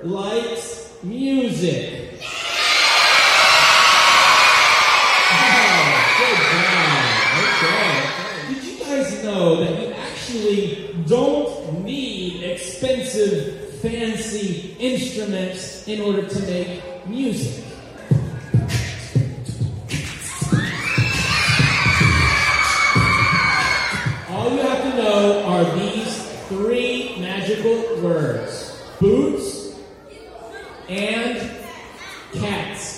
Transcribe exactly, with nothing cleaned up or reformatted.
likes music? Did you guys know that you actually don't need expensive, fancy instruments in order to make music? All you have to know are these three magical words: boots and cats.